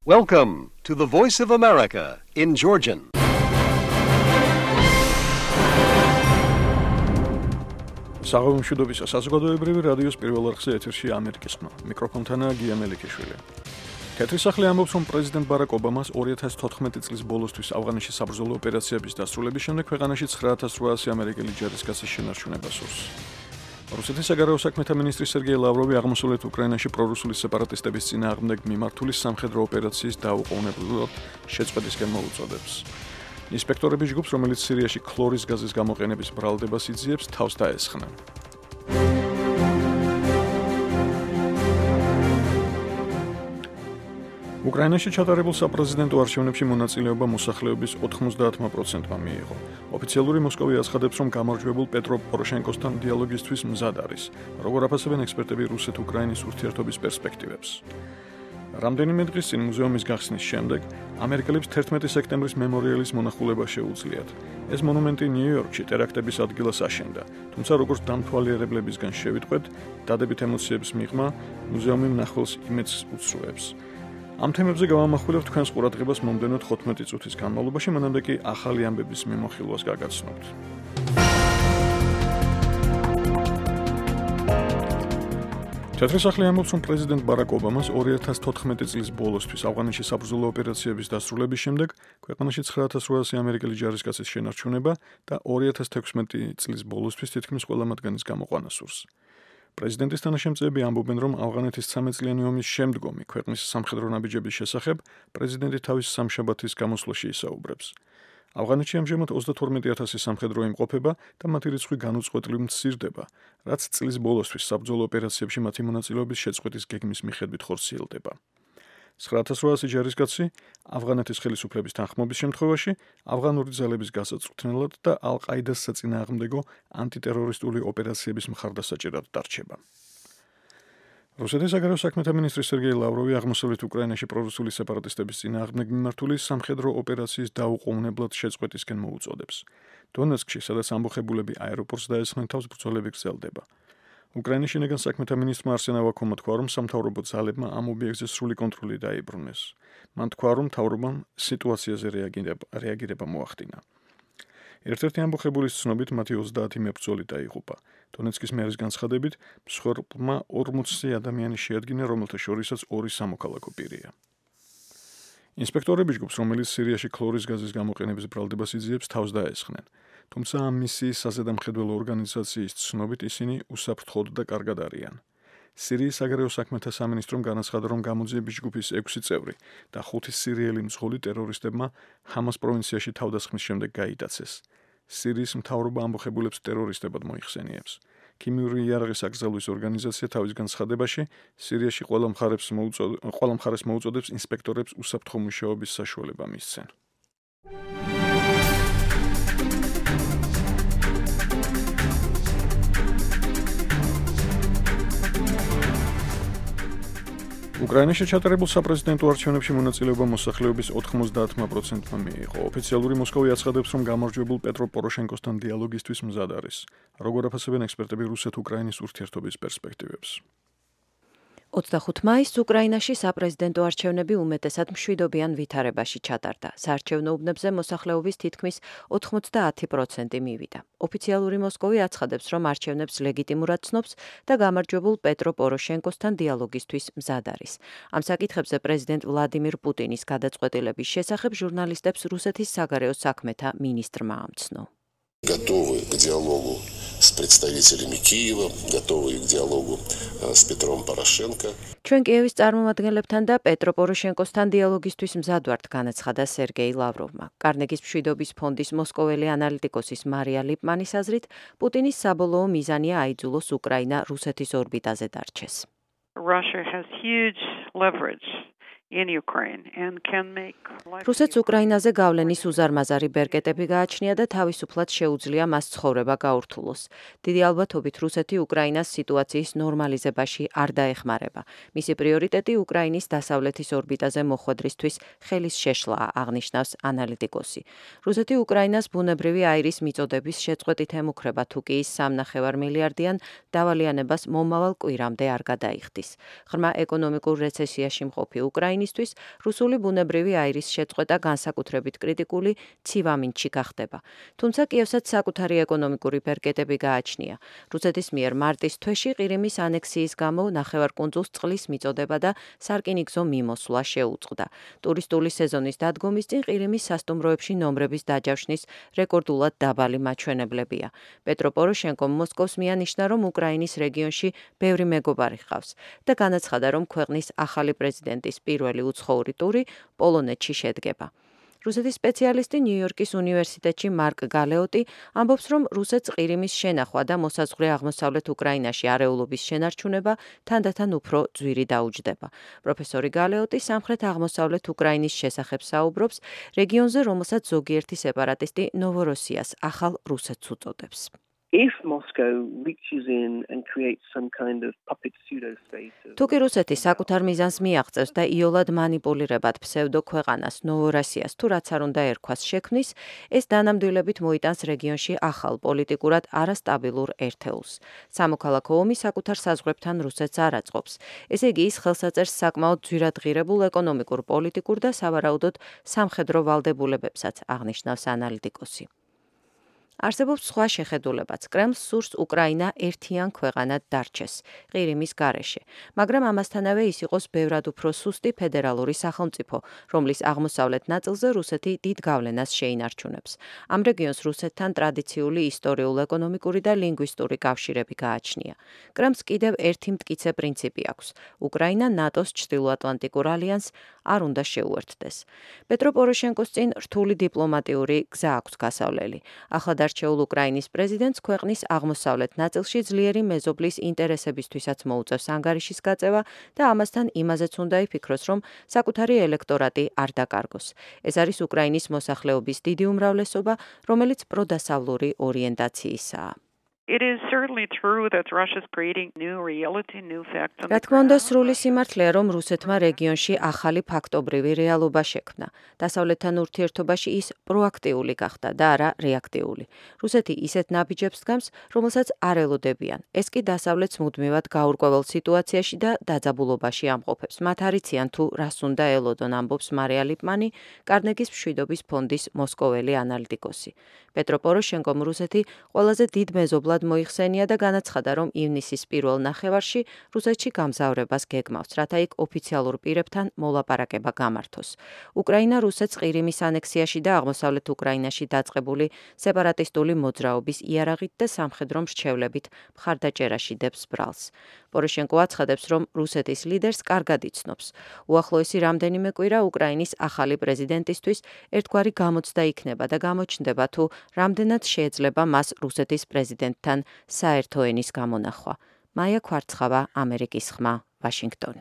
Welcome to the Voice of America in Georgian. საღამომშვიდობისა საზოგადოებრივი რადიოს პირველ არხზე ეთერში ამერიკის ხმა. მიკროფონთანაა გია მელიქიშვილი. თეთრი სახლი ამბობს, რომ პრეზიდენტ ბარაკ ობამას 2014 წლის ბოლოსთვის ავღანეთში საბრძოლო ოპერაციების დასრულების შემდეგ ქვეყანაში 9800 ამერიკელი ჯარისკაცის შენარჩუნება სურს. რუსეთის საგარეო საქმეთა მინისტრი სერგეი ლავროვი აღმოსავლეთ უკრაინაში პრორუსული სეპარატისტების წინააღმდეგ მიმართული სამხედრო ოპერაციის დაუყოვნებლად შეწყვეტისკენ მოუწოდებს. ინსპექტორების ჯგუფს, რომელიც სირიაში ქლორის გაზის გამოყენების ბრალდებას იძიებს, თავს დაესხნენ. უკრაინაში ჩატარებულ საპრეზიდენტო არჩევნებში მონაწილეობა მოსახლეობის 90%-მა მიიღო. ოფიციალური მოსკოვი აცხადებს, რომ გამარჯვებულ პეტრო პოროშენკოსთან დიალოგისთვის მზად არის, როგორ აფასებენ ექსპერტები რუსეთ-უკრაინის ურთიერთობის პერსპექტივებს. რამდენიმე დღის წინ მუზეუმის გახსნის შემდეგ ამერიკელებს 11 სექტემბრის მემორიალის მონახულება შეუძლიათ. ეს მონუმენტი ნიუ-იორკში ტერაქტების ადგილას აშენდა, თუმცა როგორც დამთვალიერებლებისგან შევიტყვეთ, დადებით ემოციების მიღმა მუზეუმი მნახველს იმედს უცრუებს. ამ თემებზე გავამახვილებთ თქვენს ყურადღებას მომდევნო 15 წუთის განმავლობაში, მანამდე კი ახალი ამბების მიმოხილვას გაგაცნობთ. თეთრი სახლი ამბობს, რომ პრეზიდენტ ბარაკ ობამას 2014 წლის ბოლოსთვის ავღანეთში საბრძოლო ოპერაციების დასრულების შემდეგ ქვეყანაში 9800 ამერიკელი ჯარისკაცის შენარჩუნება და 2016 წლის ბოლოსთვის თითქმის ყველა მათგანის გამოყვანა სურს. პრეზიდენტის თანაშემწეები ამბობენ, რომ ავღანეთის 13 წლიანი ომის შემდგომი ქვეყნის სამხედრო ნაბიჯების შესახებ პრეზიდენტი თავის სამშაბათის გამოსვლაში ისაუბრებს. ავღანეთში ამჟამად 32000 სამხედრო იმყოფება და მათი რიცხვი განუწყვეტლივ მცირდება, რაც წლის ბოლოსთვის საბრძოლო ოპერაციებში მათი მონაწილეობის შეწყვეტის გეგმის მიხედვით ხორციელდება. 9800 ჯარისკაცი ავღანეთის ხელისუფლების თანხმობის შემთხვევაში ავღანური ძალების გასაწვრთნელად და ალ-ყაიდას საწინააღმდეგო ანტიტერორისტული ოპერაციების მხარდასაჭერად დარჩება. რუსეთის საგარეო საქმეთა მინისტრი სერგეი ლავროვი აღმოსავლეთ უკრაინაში პრორუსული სეპარატისტების წინააღმდეგ მიმართული სამხედრო ოპერაციის დაუყოვნებლად შეწყვეტისკენ მოუწოდებს. დონეცკში, სადაც ამბოხებულები აეროპორტს დაესხნენ, თავს ბრძოლები გრძელდება. უკრაინის შინაგან საქმეთა მინისტრმა არსენ ავაკოვმა თქვა, რომ სამთავრობო ძალებმა ამ ობიექტზე სრული კონტროლი დაიბრუნეს. მან თქვა, რომ მთავრობამ სიტუაციაზე რეაგირება მოახდინა. ერთ-ერთი ამბოხებულის ცნობით მათი 30 მებრძოლი დაიღუპა. დონეცკის მერის განცხადებით, მსხვერპლმა 40 ადამიანი შეადგინა, რომელთა შორისაც 2 სამოქალაქო პირია. ინსპექტორების ჯგუფს, რომელიც სირიაში ქლორის გაზის გამოყენების ბრალდებას იძიებს, თავს დაესხნენ. თუმცა ამ მისიის საზედამხედველო ორგანიზაციის ცნობით ისინი უსაფრთხოდ და კარგად არიან. სირიის საგარეო საქმეთა სამინისტრომ განაცხადა, რომ გამოძიების ჯგუფის 6 წევრი და 5 სირიელი მძღოლი ტერორისტებმა ჰამას პროვინციაში თავდასხმის შემდეგ გაიტაცეს. სირიის მთავრობა ამბოხებულებს ტერორისტებად მოიხსენიებს. ქიმიური იარაღის აკრძალვის ორგანიზაცია თავის განცხადებაში სირიაში ყველა მხარეს მოუწოდებს ინსპექტორებს უსაფრთხო მუშაობის საშუალება მისცენ. უკრაინაში ჩატარებულ საპრეზიდენტო არჩევნებში მონაწილეობა მოსახლეობის 90%-მა მიიღო. ოფიციალური მოსკოვი აცხადებს, რომ გამარჯვებულ პეტრო პოროშენკოსთან დიალოგისთვის მზად არის, როგორ აფასებენ ექსპერტები რუსეთ-უკრაინის ურთიერთობის პერსპექტივებს. 25 მაისს უკრაინაში საპრეზიდენტო არჩევნები უმეტესად მშვიდობიან ვითარებაში ჩატარდა. საარჩევნო უბნებზე მოსახლეობის თითქმის 90% მივიდა. ოფიციალური მოსკოვი აცხადებს, რომ არჩევნებს ლეგიტიმურად ცნობს და გამარჯვებულ პეტრო პოროშენკოსთან დიალოგისთვის მზად არის. ამ საკითხებზე პრეზიდენტ ვლადიმირ პუტინის გადაწყვეტილების შესახებ ჟურნალისტებს რუსეთის საგარეო საქმეთა მინისტრმა ამცნო. Готовы к диалогу с представителями Киева, готовы к диалогу с Петром Порошенко. ჩვენ კიევის წარმომადგენლებთან და პეტრო პოროშენკოსთან დიალოგისთვის მზად ვართ, განაცხადა სერგეი ლავროვმა. კარნეგის მშვიდობის ფონდის მოსკოველი ანალიტიკოსის მარია ლიპმანის აზრით, პუტინის საბოლოო მიზანია აიძულოს უკრაინა რუსეთის ორბიტაზე დარჩეს. Russia has huge leverage in Ukraine and can make რუსეთს უკრაინაზე გავლენის უზარმაზარი ბერკეტები გააჩნია და თავისუფლად შეუძლია მას ცხოვრება გაურთულოს. დიდი ალბათობით რუსეთი უკრაინას სიტუაციის ნორმალიზებაში არ დაეხმარება. მისი პრიორიტეტი უკრაინის დასავლეთის ორბიტაზე მოხვედრისთვის ხელის შეშლაა, აღნიშნავს ანალიტიკოსი. რუსეთი უკრაინას ბუნებრივი აირის მიწოდების შეწყვეტით ემუქრება, თუ კი ის 3,5 მილიარდიან დავალიანებას მომავალ კვირამდე არ გადაიხდის. ღრმა ეკონომიკურ რეცესიაში მყოფი უკრაინა უკრაინისთვის რუსული ბუნებრივი აირის შეწყვეტა განსაკუთრებით კრიტიკული ცივამინდში გახდება. თუმცა კიევსაც საკუთარი ეკონომიკური ბერკეტები გააჩნია. რუსეთის მიერ მარტის თვეში ყირიმის ანექსიის გამო ნახევარკუნძულს წყლის მიწოდება და სარკინიგზო მიმოსვლა შეუწყდა. ტურისტული სეზონის დადგომის წინ ყირიმის სასტუმროებში ნომრების დაჯავშნის რეკორდულად დაბალი მაჩვენებლებია. პეტრო პოროშენკომ მოსკოვს მიანიშნა, რომ უკრაინის რეგიონში ბევრი მეგობარი ჰყავს და განაცხადა, რომ ქვეყნის ახალი პრეზიდენტის პირველი უცხოური ტური პოლონეთში შედგება. რუსეთის სპეციალისტი ნიუ-იორკის უნივერსიტეტში მარკ გალეოტი ამბობს, რომ რუსეთს ყირიმის შენახვა და მოსაზღვრე აღმოსავლეთ უკრაინაში არეულობის შენარჩუნება თანდათან უფრო ძვირი დაუჯდება. პროფესორი გალეოტი სამხრეთ აღმოსავლეთ უკრაინის შესახებ საუბრობს რეგიონზე, რომელსაც ზოგიერთი სეპარატისტი ნოვოროსიას ახალ რუსეთს უწოდებს. If Moscow reaches in and creates some kind of puppet pseudo-state თუკი რუსეთი საკუთარ მიზანს მიაღწევს და იოლად მანიპულირებად ფსევდო ქვეყანას ნოვოროსიას თუ რაც არ უნდა ერქვას შექმნის, ეს დანამდვილებით მოიტანს რეგიონში ახალ პოლიტიკურად არასტაბილურ ერთეულს. სამოქალაქო ომი საკუთარ საზღვრებთან რუსეთს არ აწყობს. ესე იგი ის ხელსაწერს საკმაოდ ძვირადღირებულ ეკონომიკურ, პოლიტიკურ და სავარაუდოდ სამხედრო ვალდებულებებსაც აღნიშნავს ანალიტიკოსი. არსებობს სხვა შეხედულებაც. კრემლს სურს უკრაინა ერთიან ქვეყანად დარჩეს ყირიმის გარეშე, მაგრამ ამასთანავე ის იყოს ბევრად უფრო სუსტი ფედერალური სახელმწიფო, რომლის აღმოსავლეთ ნაწილზე რუსეთი დიდ გავლენას შეინარჩუნებს. ამ რეგიონს რუსეთთან ტრადიციული ისტორიულ-ეკონომიკური და ლინგვისტური კავშირები გააჩნია. კრემლს კიდევ ერთი მტკიცე პრინციპი აქვს. უკრაინა ნატოს ჩრდილოატლანტიკურ ალიანსს არ უნდა შეუერთდეს. პეტრო პოროშენკოს წინ რთული დიპლომატიური გზა აქვს გასავლელი. ახლად არჩეულ უკრაინის პრეზიდენტს ქვეყნის აღმოსავლეთ ნაწილში ძლიერი მეზობლის ინტერესებისთვისაც მოუწევს ანგარიშის გაწევა და ამასთან იმაზეც უნდა იფიქროს, რომ საკუთარი ელექტორატი არ დაკარგოს. ეს არის უკრაინის მოსახლეობის დიდი უმრავლესობა, რომელიც პროდასავლური ორიენტაციისაა. It is certainly true that Russia is creating new reality, new facts. რა თქმა უნდა, სრული სიმართლეა, რომ რუსეთმა რეგიონში ახალი ფაქტობრივი რეალობა შექმნა. დასავლეთთან ურთიერთობაში ის პროაქტიული გახდა და არა რეაქტიული. რუსეთი ისეთ ნაბიჯებს დგამს, რომელსაც არ ელოდებიან. ეს კი დასავლეთს მუდმივად გაურკვეველ სიტუაციაში და დაძაბულობაში ამყოფებს. მათ არ იციან თუ რას უნდა ელოდონ, ამბობს მარია ლიპმანი, კარნეგის მშვიდობის ფონდის მოსკოველი ანალიტიკოსი. პეტრო პოროშენკომ რუსეთი ყველაზე დიდ მეზობლად მოიხსენია და განაცხადა, რომ ივნისის პირველ ნახევარში რუსეთში გამგზავრებას გეგმავს, რათა იქ ოფიციალურ პირებთან მოლაპარაკება გამართოს. უკრაინა რუსეთს ყირიმის ანექსიაში და აღმოსავლეთ უკრაინაში დაწყებული სეპარატისტული მოძრაობის იარაღით და სამხედრო მრჩევლებით მხარდაჭერაში დებს ბრალს. პოროშენკო აცხადებს, რომ რუსეთის ლიდერს კარგად იცნობს. უახლოესი რამდენიმე კვირა უკრაინის ახალი პრეზიდენტისთვის ერთგვარი გამოცდა იქნება და გამოჩნდება თუ რამდენად შეეძლება მას რუსეთის პრეზიდენტთან საერთო ენის გამონახვა. მაია ქვარცხავა, ამერიკის ხმა, ვაშინგტონი.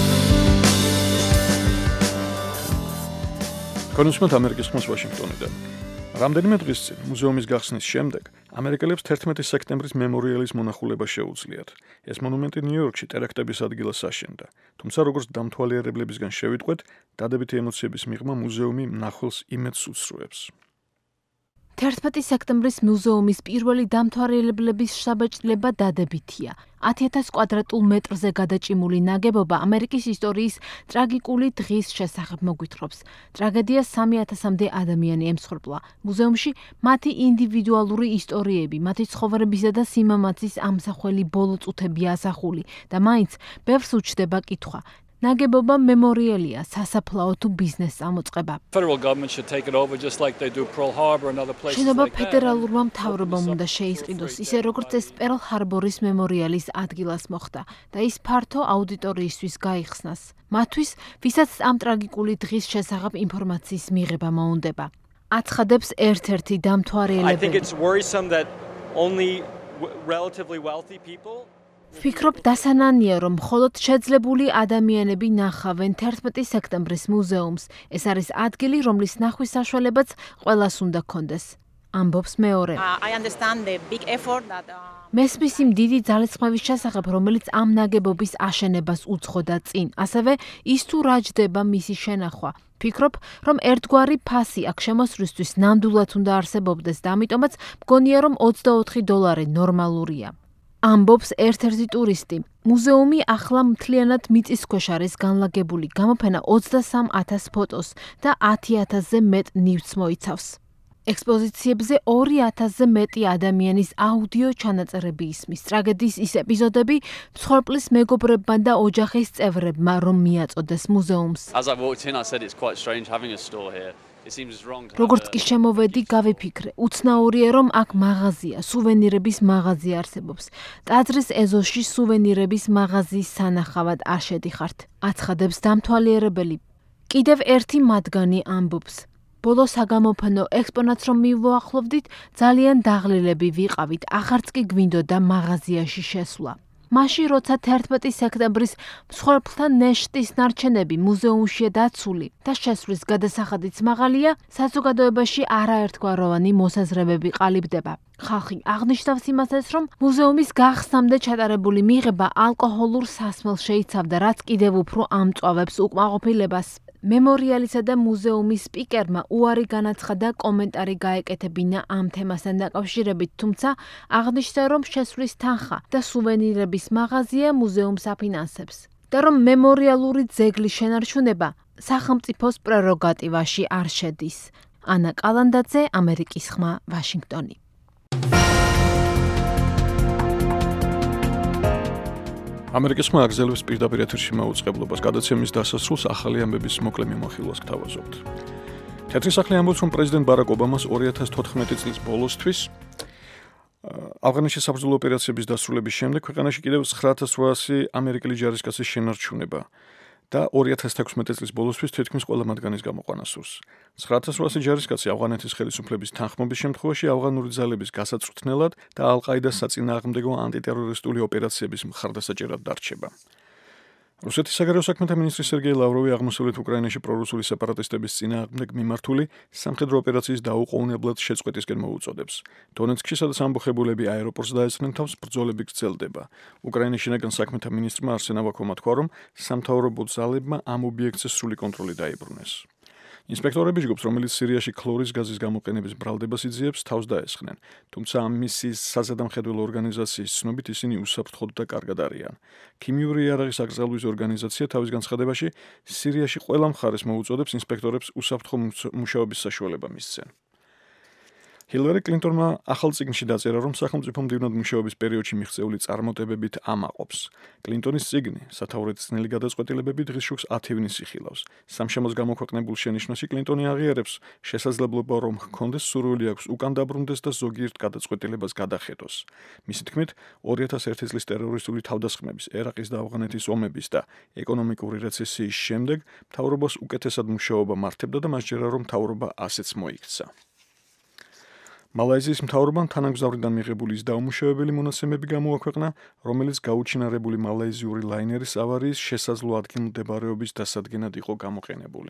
კონსულტანტ ამერიკის ხმას ვაშინგტონიდან. რამდენიმე დღის წინ მუზეუმის გახსნის შემდეგ ამერიკელებს 11 სექტემბრის მემორიალის მონახულება შეუძლიათ. ეს მონუმენტი ნიუ-იორკში ტერაქტების ადგილას აშენდა. თუმცა როგორც დამთვალიერებლებისგან შევიტყვეთ, დადებითი ემოციების მიღმა მუზეუმი მნახველს იმედს უსწრუებს. 11 სექტემბრის მუზეუმის პირველი დამთვალიერებლების შთაბეჭდილება დადებითია. 10,000 კვადრატულ მეტრზე გადაჭიმული ნაგებობა ამერიკის ისტორიის ტრაგიკული დღის შესახებ მოგვითხრობს. ტრაგედიას 3,000-მდე ადამიანი ემსხვერპლა. მუზეუმში მათი ინდივიდუალური ისტორიები, მათი ცხოვრებისა და სიმამაცის ამსახველი ბოლო წუთებია ასახული და მაინც ბევრს უჩდება კითხვა. ნაგებობა მემორიალია, სასაფლაო თუ ბიზნეს წამოწყება. შენობა ფედერალურმა მთავრობამ უნდა შეისყიდოს, ისე როგორც ეს პერლ ჰარბორის მემორიალის ადგილას მოხდა და ის ფართო აუდიტორიისთვის გაიხსნას. მათთვის, ვისაც ამ ტრაგიკული დღის შესახებ ინფორმაციის მიღება მოუნდება. აცხადებს ერთ-ერთი დამთვალიერებელი. ვფიქრობ დასანანია, რომ მხოლოდ შეძლებული ადამიანები ნახავენ 11 სექტემბრის მუზეუმს. ეს არის ადგილი, რომლის ნახვის საშუალებაც ყველას უნდა კონდეს. ამბობს მეორე. მესმის იმ დიდი ძალისხმევის შესახებ, რომელიც ამ ნაგებობის აშენებას უძღოდა წინ. ასევე ის თუ რა ჯდება მისი შენახვა. ვფიქრობ, რომ ერთგვარი ფასი აქ შემოსვლისთვის ნამდვილად უნდა არსებობდეს და ამიტომაც მგონია, რომ $24 ნორმალურია. ამბობს ერთ-ერთი ტურისტი. მუზეუმი ახლა მთლიანად მიწისქვეშ არის განლაგებული, გამოფენა 23,000 ფოტოს და 10,000-ზე მეტ ნივთს მოიცავს. ექსპოზიციებზე 2,000-ზე მეტი ადამიანის აუდიო ჩანაწერები ისმის. ტრაგედიის ის ეპიზოდები მსხვერპლის მეგობრებმა და ოჯახის წევრებმა რომ მიაწოდეს მუზეუმს. As I walked in, I said it's quite strange having a store here. It seems wrong. როგორც კი შემოვედი, გავიფიქრე, უცნაურია რომ აქ მაღაზია, სუვენირების მაღაზი არსებობს. ტაძრის ეზოში სუვენირების მაღაზიის სანახავად არ შედიხართ. აცხადებს დამთვალიერებელი. კიდევ ერთი მათგანი ამბობს. ბოლო საგამოფენო ექსპონატს რომ მივუახლოვდით, ძალიან დაღლილები ვიყავით, ახარც კი გვინდოდა მაღაზიაში შესვლა. მაშინ როცა 11 სექტემბრის მსხვერპლთა ნეშტის ნარჩენები მუზეუმშია დაცული და შესვლის გადასახადიც მაღალია, საზოგადოებაში არაერთგვაროვანი მოსაზრებები ყალიბდება. ხალხი აღნიშნავს იმასაც, რომ მუზეუმის გახსნამდე ჩატარებული მიღება ალკოჰოლურ სასმელს შეიცავდა, რაც კიდევ უფრო ამწვავებს უკმაყოფილებას. მემორიალისა და მუზეუმის სპიკერმა უარი განაცხადა კომენტარი გაეკეთებინა ამ თემასთან დაკავშირებით, თუმცა აღნიშნა, რომ შესვლის თანხა და სუვენირების მაღაზია მუზეუმს აფინანსებს და რომ მემორიალური ძეგლის შენარჩუნება სახელმწიფოს პრეროგატივაში არ შედის. ანა კალანდაძე, ამერიკის ხმა, ვაშინგტონი. ამერიკის ხმა აგზელებს პირდაპირ ეთერში მაუწყებლობას გადაცემის დასასრულს ახალი ამბების მოკლე მიმოხილვას გთავაზობთ. თეთრი სახლი ამბობს, რომ პრეზიდენტ ბარაკ ობამას 2014 წლის ბოლოსთვის ავღანეთის საბრძოლო ოპერაციების დასრულების შემდეგ ქვეყანაში კიდევ 9,800 ამერიკელი ჯარისკაცის შენარჩუნება და 2016 წლის ბოლოსთვის თითქმის ყველა მათგანის გამოყვანა სურს. 9,800 ჯარისკაცი ავღანეთის ხელისუფლების თანხმობის შემთხვევაში ავღანური ძალების გასაწვრთნელად და ალ-ყაიდას საწინააღმდეგო ანტიტერორისტული ოპერაციების მხარდასაჭერად დარჩება. რუსეთის საგარეო საქმეთა მინისტრი სერგეი ლავროვი აღმოსავლეთ უკრაინაში პრორუსული სეპარატისტების წინააღმდეგ მიმართული სამხედრო ოპერაციის დაუყოვნებლად შეწყვეტისკენ მოუწოდებს. დონეცკში, სადაც ამბოხებულები აეროპორტს დაესწრნენ თავს, ბრძოლები გრძელდება. უკრაინის შინაგან საქმეთა მინისტრმა არსენ ავაკოვმა თქვა, რომ სამთავრობო ძალებმა ამ ობიექტზე სრული კონტროლი დაიბრუნეს. ინსპექტორები ჯგუფს, რომელიც სირიაში ქლორის გაზის გამოყენების ბრალდებას იძიებს, თავს დაესხნენ, თუმცა ამ მისიის საზედამხედველო ორგანიზაციის ცნობით ისინი უსაფრთხოდ და კარგად არიან. ქიმიური იარაღის აკრძალვის ორგანიზაცია თავის განცხადებაში სირიაში ყველა მხარეს მოუწოდებს ინსპექტორებს უსაფრთხო მუშაობის საშუალება მისცენ. ჰილარი კლინტონმა ახალ წიგნში დაწერა, რომ სახელმწიფო მდივნად მუშაობის პერიოდში მიღწეული წარმატებებით ამაყობს. კლინტონის წიგნი, სათაურეთისნელი გადაწყვეტილებები დღის შუქს 10 ივნისს იხილავს. სამშაბათს გამოქვეყნებულ შენიშვნაში კლინტონი აღიარებს შესაძლებლობა, რომ ჰქონდეს სურვილი აქვს უკან დაბრუნდეს და ზოგიერთ გადაწყვეტილებას გადახედოს. მისი თქმით, 2001 წლის ტერორისტული თავდასხმების, ერაყის და ავღანეთის ომების და ეკონომიკური რეცესიის შემდეგ მთავრობას უკეთესად მუშაობა მართებდა და მასჯერა რომ მთავრობა ასეც მოიქცა. მალაიზიის მთავრობამ თანამგზავრიდან მიღებული დაუმუშავებელი მონაცემები გამოაქვეყნა, რომელიც გაუჩინარებული მალაიზიური ლაინერის ავარიის შესაძლო ადგილმდებარეობის დასადგენად იყო გამოყენებული.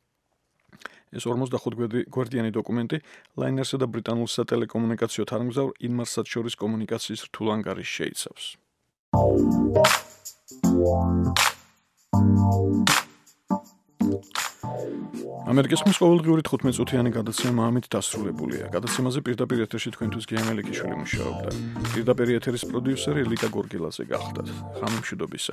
ეს 45 გვერდიანი დოკუმენტი ლაინერსა და ბრიტანულ სატელეკომუნიკაციო თანამგზავრ ინმარსად შორის კომუნიკაციის რთულ ანგარიშს შეიცავს. ამერიკის ხმის ყოველდღიური 15 წუთიანი გადაცემა ამით დასრულებულია. გადაცემაზე პირდაპირ ეთერში თქვენთვის გიამელიkiშვილი მუშაობდა. პირდაპირ ეთერის პროდიუსერი ლიკა გორგილაძე გახლდათ. ხანი მშვიდობისა.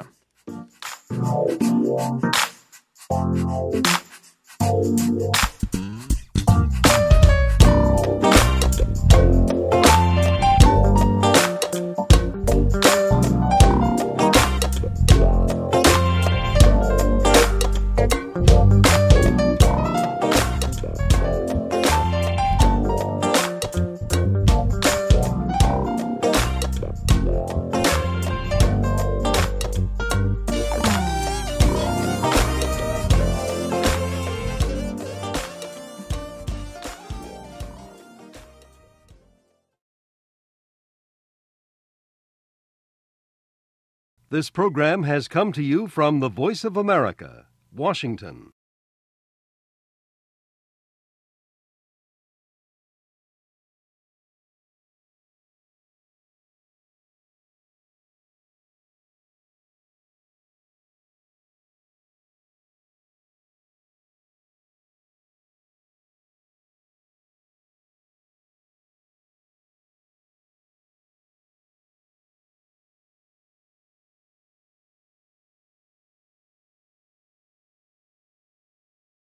This program has come to you from the Voice of America, Washington.